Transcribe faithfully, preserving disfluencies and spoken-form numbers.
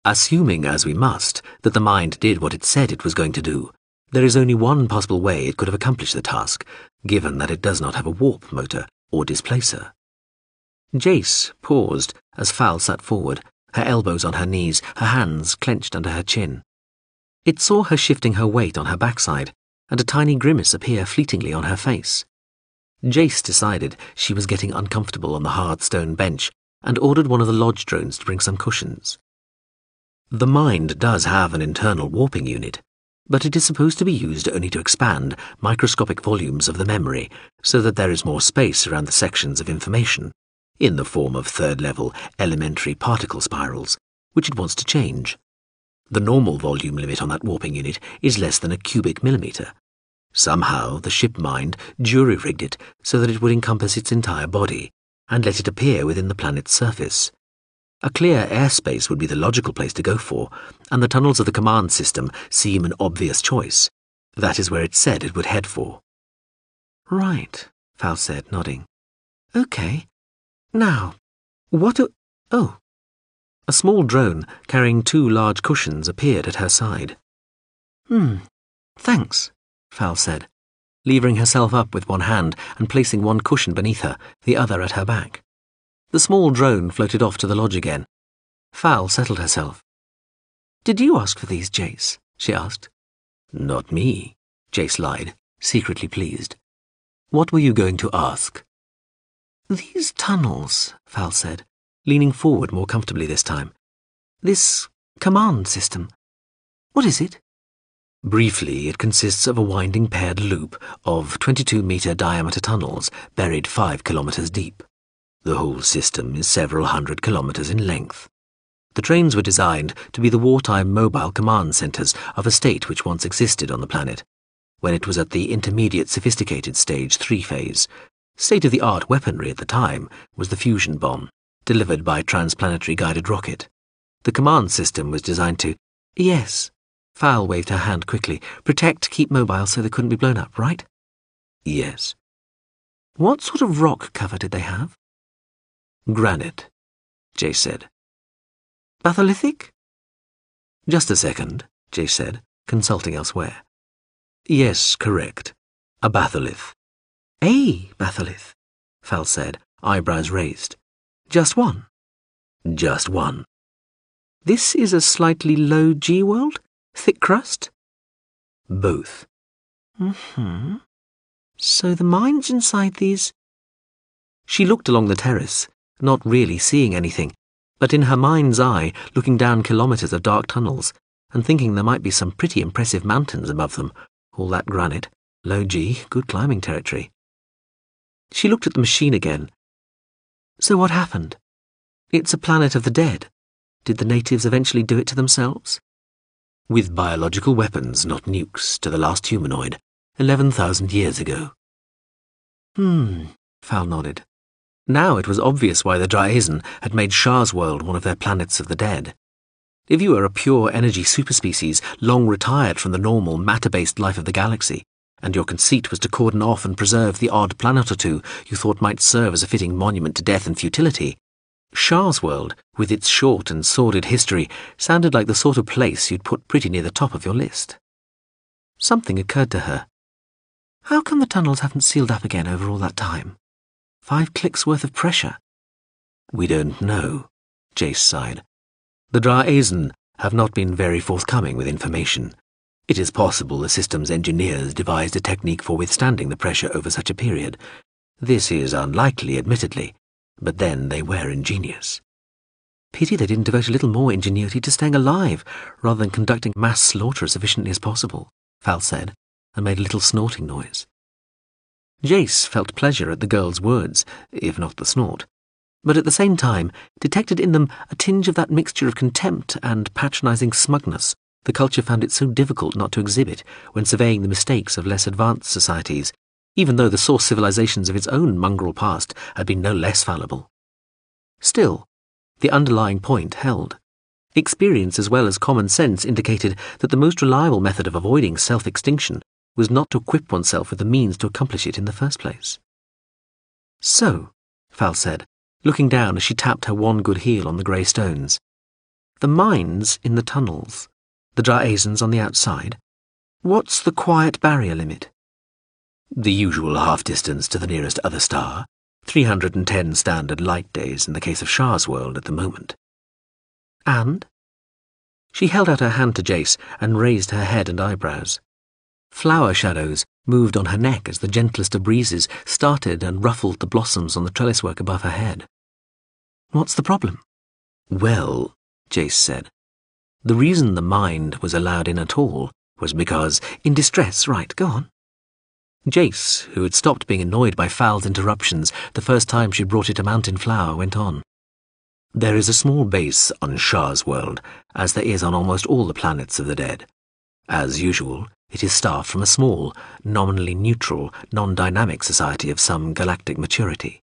Assuming, as we must, that the mind did what it said it was going to do, there is only one possible way it could have accomplished the task, given that it does not have a warp motor or displacer. Jace paused as Fal sat forward, her elbows on her knees, her hands clenched under her chin. It saw her shifting her weight on her backside, and a tiny grimace appear fleetingly on her face. Jace decided she was getting uncomfortable on the hard stone bench and ordered one of the lodge drones to bring some cushions. The mind does have an internal warping unit, but it is supposed to be used only to expand microscopic volumes of the memory so that there is more space around the sections of information, in the form of third-level elementary particle spirals, which it wants to change. The normal volume limit on that warping unit is less than a cubic millimetre. Somehow the ship mind jury-rigged it so that it would encompass its entire body, and let it appear within the planet's surface. A clear airspace would be the logical place to go for, and the tunnels of the command system seem an obvious choice. That is where it said it would head for. "Right," Fal said, nodding. "Okay. Now, what do... Oh." A small drone carrying two large cushions appeared at her side. "Hmm, thanks," Fal said, levering herself up with one hand and placing one cushion beneath her, the other at her back. The small drone floated off to the lodge again. Fal settled herself. "Did you ask for these, Jace?" she asked. "Not me," Jace lied, secretly pleased. "What were you going to ask?" "These tunnels," Fal said, leaning forward more comfortably this time. "This command system. What is it?" Briefly, it consists of a winding paired loop of twenty-two metre diameter tunnels buried five kilometres deep. The whole system is several hundred kilometres in length. The trains were designed to be the wartime mobile command centres of a state which once existed on the planet, when it was at the intermediate sophisticated stage three phase. State-of-the-art weaponry at the time was the fusion bomb, delivered by a transplanetary guided rocket. The command system was designed to... Yes, Fal waved her hand quickly. Protect, keep mobile so they couldn't be blown up, right? Yes. What sort of rock cover did they have? Granite, Jace said. Batholithic? Just a second, Jace said, consulting elsewhere. Yes, correct. A batholith. A batholith, Fal said, eyebrows raised. Just one? Just one. This is a slightly low G world? Thick crust? Both. Mm-hmm. So the mind's inside these... She looked along the terrace, not really seeing anything, but in her mind's eye looking down kilometres of dark tunnels and thinking there might be some pretty impressive mountains above them, all that granite, low G, good climbing territory. She looked at the machine again. So what happened? It's a planet of the dead. Did the natives eventually do it to themselves? With biological weapons, not nukes, to the last humanoid, eleven thousand years ago. Hmm, Fal nodded. Now it was obvious why the Dryazen had made Shah's world one of their planets of the dead. If you were a pure energy superspecies, long retired from the normal matter-based life of the galaxy, and your conceit was to cordon off and preserve the odd planet or two you thought might serve as a fitting monument to death and futility, Shah's world, with its short and sordid history, sounded like the sort of place you'd put pretty near the top of your list. Something occurred to her. How come the tunnels haven't sealed up again over all that time? Five clicks worth of pressure. We don't know, Jace sighed. The Dryazen have not been very forthcoming with information. It is possible the system's engineers devised a technique for withstanding the pressure over such a period. This is unlikely, admittedly, but then they were ingenious. Pity they didn't devote a little more ingenuity to staying alive, rather than conducting mass slaughter as efficiently as possible, Fal said, and made a little snorting noise. Jace felt pleasure at the girl's words, if not the snort, but at the same time detected in them a tinge of that mixture of contempt and patronising smugness the culture found it so difficult not to exhibit when surveying the mistakes of less advanced societies, even though the source civilizations of its own mongrel past had been no less fallible. Still, the underlying point held. Experience as well as common sense indicated that the most reliable method of avoiding self-extinction was not to equip oneself with the means to accomplish it in the first place. So, Fal said, looking down as she tapped her one good heel on the grey stones, The mines in the tunnels, the Dra-Azens on the outside. What's the quiet barrier limit? The usual half-distance to the nearest other star, three hundred ten standard light days in the case of Shah's world at the moment. And? She held out her hand to Jace and raised her head and eyebrows. Flower shadows moved on her neck as the gentlest of breezes started and ruffled the blossoms on the trellis-work above her head. What's the problem? Well, Jace said, the reason the mind was allowed in at all was because, in distress, right, go on. Jace, who had stopped being annoyed by Fal's interruptions the first time she brought it a mountain flower, went on. There is a small base on Shah's world, as there is on almost all the planets of the dead. As usual, it is staffed from a small, nominally neutral, non-dynamic society of some galactic maturity.